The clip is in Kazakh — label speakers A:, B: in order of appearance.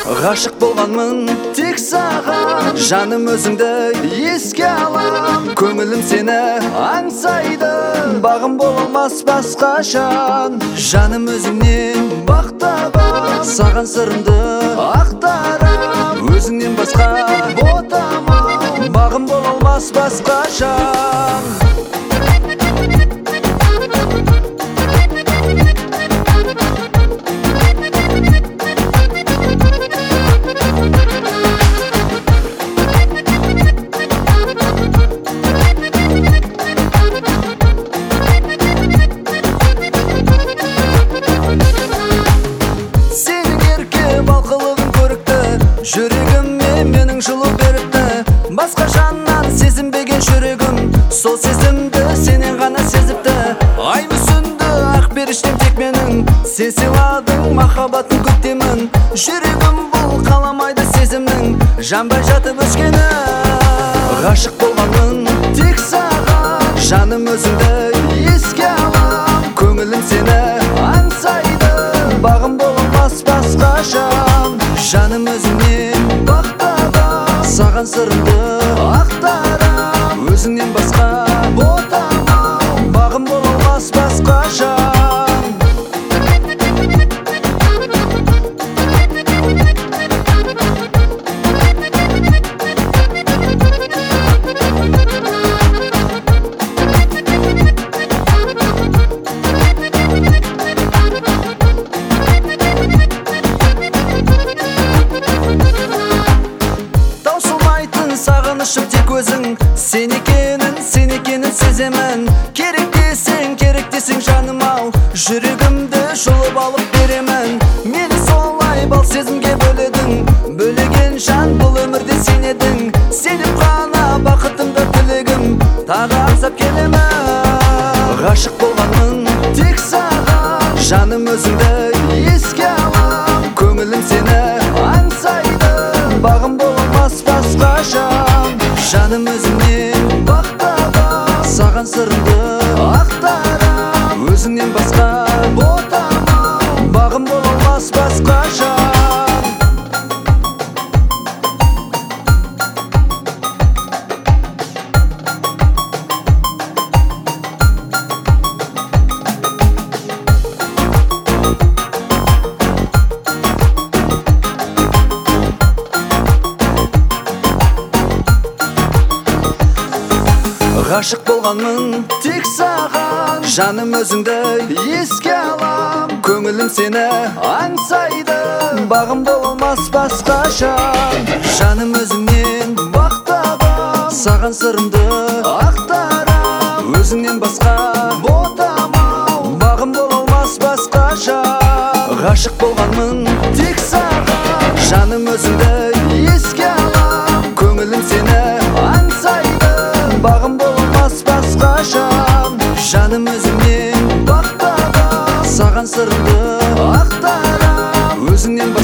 A: Ғашық болғанмын тек саған, жаным өзіңді еске алам. Көңілім сені аңсайды, бағым бола алмас басқашан. Жаным өзіңнен бақ табам, саған сырымды ақтарам. Өзіңнен басқа ботамам, бағым бола алмас басқашан. Жүрегіме менің жылу беріпті, басқа жаннан сезінбеген жүрегім сол сезімді сенен ғана сезіпті. Ай мүсінді ақ періштем тек менің, сен сыйладың махаббаттың көктемін. Жүрегім бұл қаламайды сезімнің жанбай жатып өшкені. Ғашық болғанмын тек саған, жаным өзіңді еске алам. Көңілім сені аңсайды, бағым бола алмас басқашан. Жаным өзіңнен бақ табам, саған сырымды ақтарам. Өзіңнен басқа ботамам, бағым бола алмас басқашан. Сағынышым тек өзің, сен екенін сеземін. Керек десең жаным ау, жүрегімді жұлып алып беремін. Мені солай бал сезімге бөледің, бөлеген жан бұл өмірде сен едің. Сеніп қана бақытымды тілегім, тағы аңсап келемін. Ғашық болғанмын тек саған, жаным өзіңді еске алам. Көңілім сені аңсайды, бағым бола алмас басқашан. Жаным өзіңнен бақ табам, саған сырымды ақтарам. Өзіңнен басқа ботамам, бағым бола алмас басқашан. Ғашық болғанмын тек саған, жаным өзіңді еске алам. Көңілім сені аңсайды, бағым бола алмас басқашан. Жаным өзіңнен бақ табам, саған сырымды ақтарам. Өзіңнен басқа ботамам, бағым бола алмас басқашан. Ғашық болғанмын тек саған, жаным өзіңді еске алам. Көңілім сені аңсайды, бағым бола алмас басқашан. Жаным өзіңнен бақ табам, саған сырымды ақтарам. Өзіңнен